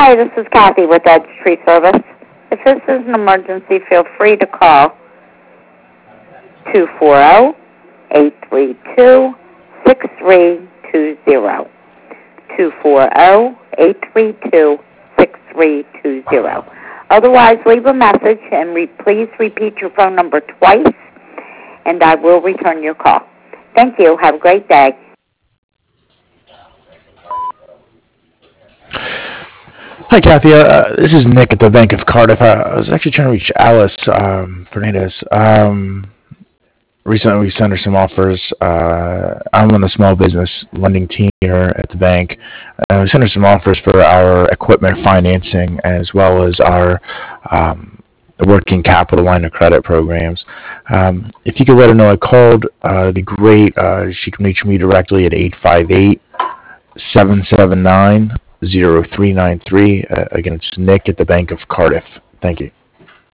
Hi, this is Kathy with Edge Tree Service. If this is an emergency, feel free to call 240-832-6320. 240-832-6320. Otherwise, leave a message and please repeat your phone number twice, and I will return your call. Thank you. Have a great day. Hi, Kathy. This is Nick at the Bank of Cardiff. I was actually trying to reach Alice Fernandez. Recently, we sent her some offers. I'm on the small business lending team here at the bank. We sent her some offers for our equipment financing as well as our working capital line of credit programs. If you could let her know I called, it'd be great. She can reach me directly at 858-779-0393. Again, it's Nick at the Bank of Cardiff. Thank you.